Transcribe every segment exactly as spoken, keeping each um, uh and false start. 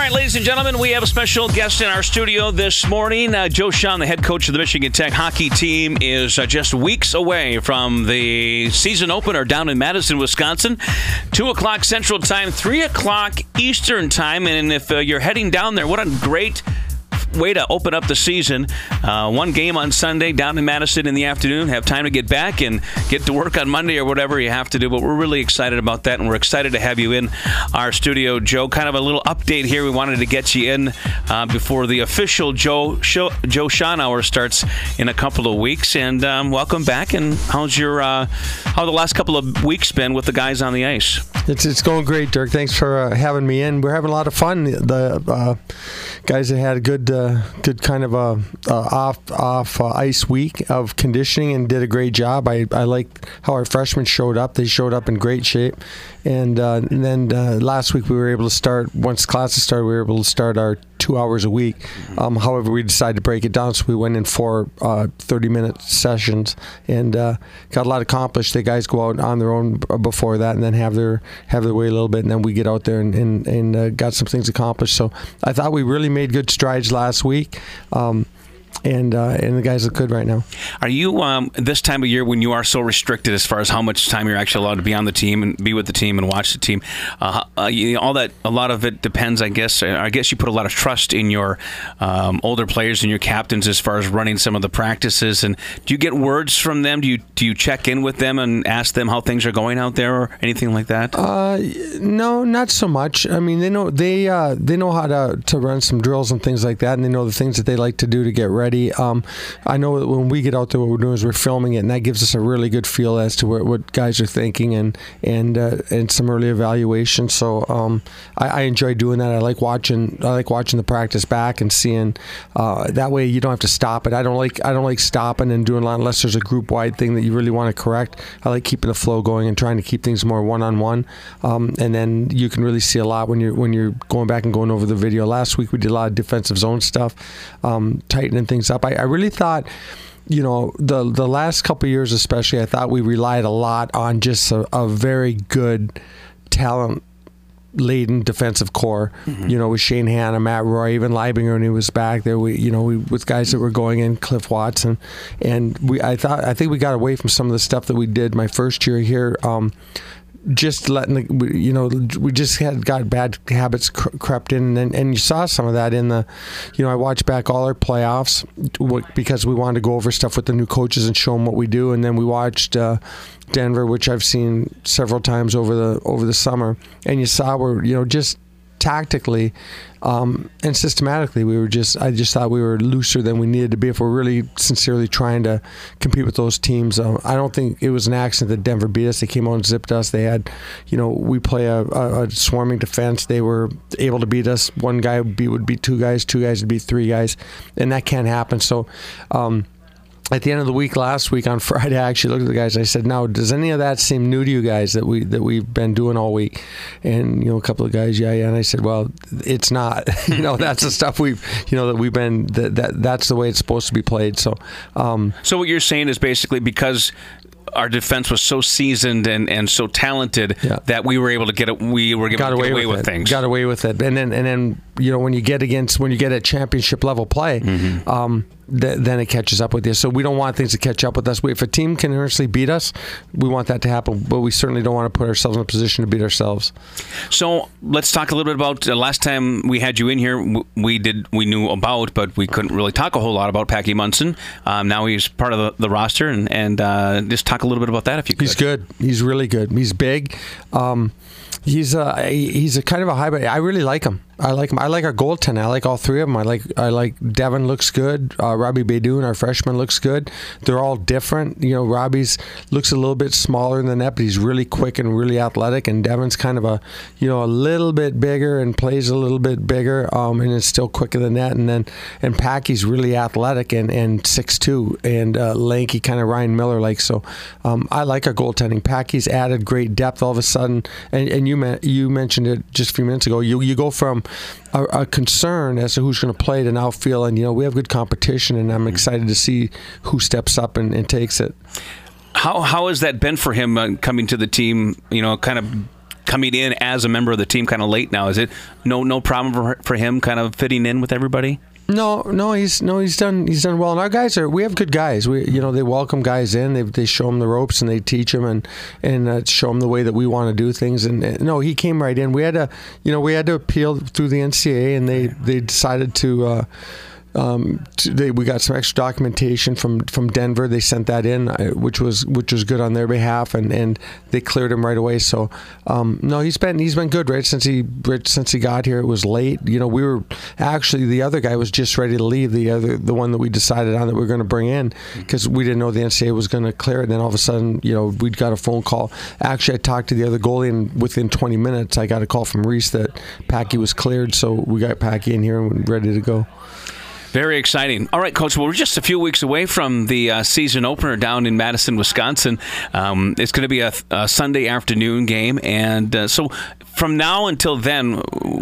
right, ladies and gentlemen, we have a special guest in our studio this morning. Uh, Joe Shawhan, the head coach of the Michigan Tech hockey team, is uh, just weeks away from the season opener down in Madison, Wisconsin. two o'clock Central Time, three o'clock Eastern Time. And if uh, you're heading down there, what a great way to open up the season. Uh, one game on Sunday down in Madison in the afternoon. Have time to get back and get to work on Monday or whatever you have to do. But we're really excited about that, and we're excited to have you in our studio, Joe. Kind of a little update here. We wanted to get you in uh, before the official Joe Show, Joe Shawhan Hour starts in a couple of weeks. And um, welcome back. And how's your uh, how the last couple of weeks been with the guys on the ice? It's it's going great, Dirk. Thanks for uh, having me in. We're having a lot of fun. The uh, guys that had a good. Uh, good kind of a, a off off uh, ice week of conditioning and did a great job. I, I liked how our freshmen showed up. They showed up in great shape. And, uh, and then uh, last week we were able to start, once classes started, we were able to start our two hours a week. Um, however, we decided to break it down, so we went in four uh, thirty-minute sessions and uh, got a lot accomplished. The guys go out on their own before that and then have their have their way a little bit, and then we get out there and, and, and uh, got some things accomplished. So I thought we really made good strides last week. Um, And uh, and the guys look good right now. Are you, um, this time of year when you are so restricted as far as how much time you're actually allowed to be on the team and be with the team and watch the team, uh, uh, you know, all that, a lot of it depends, I guess. I guess you put a lot of trust in your um, older players and your captains as far as running some of the practices. And do you get words from them? Do you do you check in with them and ask them how things are going out there or anything like that? Uh, no, not so much. I mean, they know they uh, they know how to, to run some drills and things like that, and they know the things that they like to do to get ready. Um, I know that when we get out there, what we're doing is we're filming it, and that gives us a really good feel as to where, what guys are thinking and and uh, and some early evaluation. So um, I, I enjoy doing that. I like watching. I like watching the practice back and seeing. Uh, that way, you don't have to stop it. I don't like. I don't like stopping and doing a lot unless there's a group wide thing that you really want to correct. I like keeping the flow going and trying to keep things more one on one. And then you can really see a lot when you're when you're going back and going over the video. Last week we did a lot of defensive zone stuff, um, tightening things up. I, I really thought, you know, the the last couple of years especially, I thought we relied a lot on just a, a very good talent laden defensive core, mm-hmm. you know, with Shane Hanna, Matt Roy, even Leibinger when he was back there. We, you know, we with guys that were going in, Cliff Watson, and we. I thought I think we got away from some of the stuff that we did my first year here. Um, just letting the, you know, we just had got bad habits cr- crept in, and and you saw some of that in the, you know, I watched back all our playoffs because we wanted to go over stuff with the new coaches and show them what we do, and then we watched uh, Denver, which I've seen several times over the over the summer, and you saw where, you know, just tactically um, and systematically we were just I just thought we were looser than we needed to be if we're really sincerely trying to compete with those teams. Um, I don't think it was an accident that Denver beat us. They came out and zipped us. They had, you know, we play a, a, a swarming defense. They were able to beat us. One guy would beat, would beat two guys, two guys would beat three guys, and that can't happen. So um, at the end of the week last week on Friday, I actually looked at the guys and I said, now, does any of that seem new to you guys that, we, that we've been doing all week? And, you know, a couple of guys, yeah, yeah. And I said, well, it's not. you know, that's the stuff we've, you know, that we've been, that, that that's the way it's supposed to be played. So, um, so what you're saying is basically because our defense was so seasoned and, and so talented yeah. that we were able to get it, we were able got to away get away with, with things. Got away with it. And then, and then, you know, when you get against, when you get at championship level play, mm-hmm. um, th- then it catches up with you. So we don't want things to catch up with us. We, if a team can earnestly beat us, we want that to happen, but we certainly don't want to put ourselves in a position to beat ourselves. So let's talk a little bit about uh, last time we had you in here. We did we knew about, but we couldn't really talk a whole lot about Packy Munson. Um, now he's part of the, the roster, and, and uh, just talk a little bit about that if you could. He's good. He's really good. He's big. Um, he's a he's a kind of a hybrid. I really like him. I like him. I like our goaltender. I like all three of them. I like I like Devin looks good. Uh, Robbie Beydoun, our freshman, looks good. They're all different. You know, Robbie's looks a little bit smaller in the net, but he's really quick and really athletic. And Devin's kind of a, you know, a little bit bigger and plays a little bit bigger, um, and is still quick in the net. And then and Packy's really athletic and and six two and uh, lanky, kind of Ryan Miller like. So um, I like our goaltending. Packy's added great depth all of a sudden. And and you me- you mentioned it just a few minutes ago. You you go from A, a concern as to who's going to play to now feeling, you know, we have good competition, and I'm excited to see who steps up and, and takes it. How how has that been for him uh, coming to the team? You know, kind of coming in as a member of the team kind of late now. Is it no no problem for, for him kind of fitting in with everybody? No, no, he's no, he's done. He's done well, and our guys are. We have good guys. We, you know, they welcome guys in. They they show them the ropes and they teach them and and uh, show them the way that we want to do things. And, and no, he came right in. We had to, you know, we had to appeal through the N C double A, and they they decided to. Uh, Um, they, we got some extra documentation from, from Denver. They sent that in, uh, which was which was good on their behalf, and, and they cleared him right away. So um, no, he's been he's been good right since he right since he got here. It was late, you know. We were actually the other guy was just ready to leave. The other the one that we decided on that we were going to bring in because we didn't know the N C double A was going to clear it. And then all of a sudden, you know, we'd got a phone call. Actually, I talked to the other goalie, and within twenty minutes, I got a call from Reese that Packy was cleared. So we got Packy in here and we're ready to go. Very exciting. All right, Coach, well, we're just a few weeks away from the uh, season opener down in Madison, Wisconsin. Um, it's going to be a, a Sunday afternoon game. And uh, so from now until then,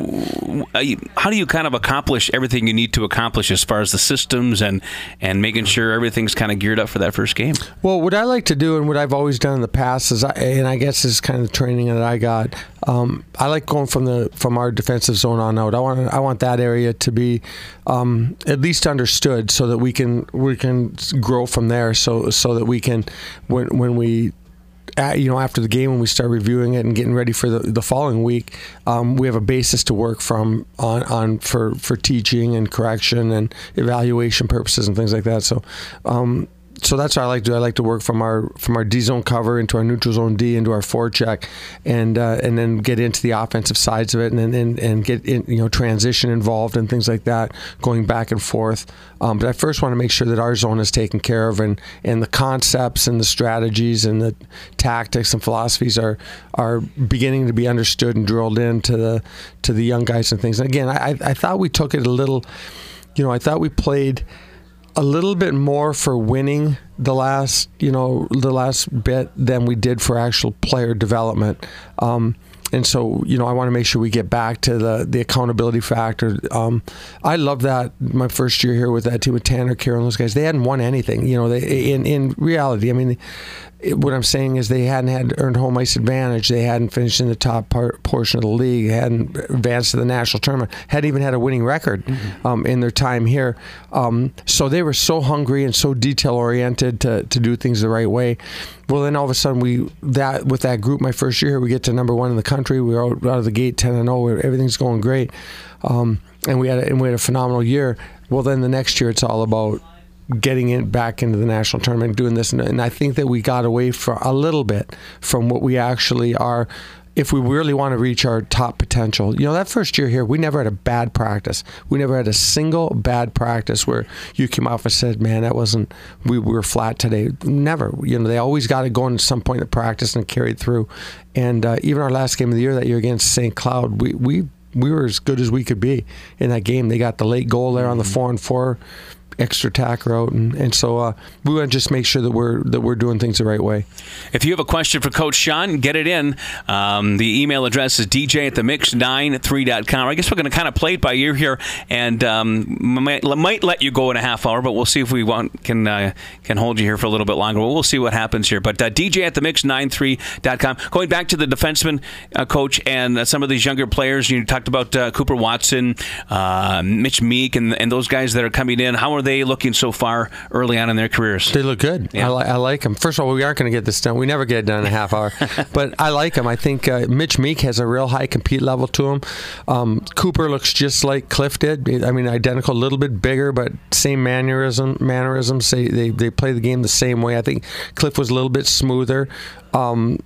how do you kind of accomplish everything you need to accomplish as far as the systems and, and making sure everything's kind of geared up for that first game? Well, what I like to do and what I've always done in the past is, I, and I guess this is kind of the training that I got, um, I like going from the from our defensive zone on out. I want I want that area to be um, at least understood so that we can we can grow from there. So so that we can when when we. At, you know, after the game when we start reviewing it and getting ready for the, the following week, um, we have a basis to work from on, on for, for teaching and correction and evaluation purposes and things like that. So, um, so that's what I like to do. I like to work from our from our D zone cover into our neutral zone D into our forecheck, and uh, and then get into the offensive sides of it, and and, and get in, you know, transition involved and things like that, going back and forth. Um, but I first want to make sure that our zone is taken care of, and, and the concepts and the strategies and the tactics and philosophies are are beginning to be understood and drilled into the to the young guys and things. And again, I I thought we took it a little, you know, I thought we played a little bit more for winning the last, you know, the last bit than we did for actual player development. Um, and so, you know, I want to make sure we get back to the, the accountability factor. Um, I love that my first year here with that team with Tanner, Carroll, and those guys. They hadn't won anything, you know. They in in reality, I mean, it, what I'm saying is they hadn't had earned home ice advantage. They hadn't finished in the top part, portion of the league. Hadn't advanced to the national tournament. Hadn't even had a winning record mm-hmm. um, in their time here. Um, so they were so hungry and so detail oriented to to do things the right way. Well, then all of a sudden we that with that group, my first year, we get to number one in the country. We were out, out of the gate ten and zero. Everything's going great, um, and we had a, and we had a phenomenal year. Well, then the next year, it's all about getting it back into the national tournament, doing this, and, and I think that we got away for a little bit from what we actually are. If we really want to reach our top potential, you know, that first year here, we never had a bad practice. We never had a single bad practice where you came off and said, "Man, that wasn't. We, we were flat today." Never. You know, they always got to go in at some point in the practice and carried through. And uh, even our last game of the year that year against Saint Cloud, we we we were as good as we could be in that game. They got the late goal there on the four and four. Extra tack route, and, and so uh, we want to just make sure that we're that we're doing things the right way. If you have a question for Coach Sean, get it in. Um, the email address is d j at the mix nine three dot com. I guess we're going to kind of play it by ear here, and um, might, might let you go in a half hour, but we'll see if we want can uh, can hold you here for a little bit longer. We'll, we'll see what happens here. But uh, d j at the mix nine three dot com. Going back to the defenseman uh, coach and uh, some of these younger players, you talked about uh, Cooper Watson, uh, Mitch Meek, and and those guys that are coming in. How are they looking so far early on in their careers? They look good. Yeah. I, li- I like them. First of all, we aren't going to get this done. We never get it done in a half hour. But I like them. I think uh, Mitch Meek has a real high compete level to him. Um, Cooper looks just like Cliff did. I mean, identical, a little bit bigger, but same mannerism, mannerisms. They, they, they play the game the same way. I think Cliff was a little bit smoother. Um,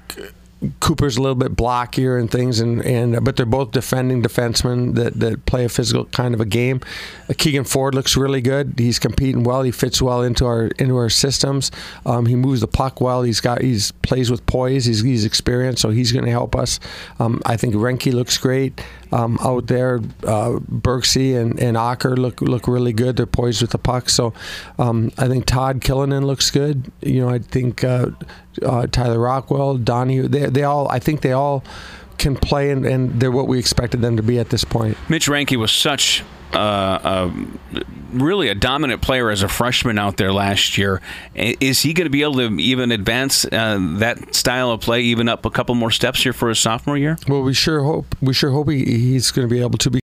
Cooper's a little bit blockier and things, and, and but they're both defending defensemen that, that play a physical kind of a game. Uh, Keegan Ford looks really good. He's competing well. He fits well into our into our systems. Um, he moves the puck well. He's got he's plays with poise. He's he's experienced, so he's going to help us. Um, I think Renke looks great um, out there. Uh, Berksey and and Ocker look look really good. They're poised with the puck. So um, I think Todd Killinan looks good. You know, I think. Uh, Uh, Tyler Rockwell, Donahue, they they all, I think they all can play, and, and they're what we expected them to be at this point. Mitch Renke was such uh, a really a dominant player as a freshman out there last year. Is he going to be able to even advance uh, that style of play even up a couple more steps here for his sophomore year? Well, we sure hope we sure hope he, he's going to be able to.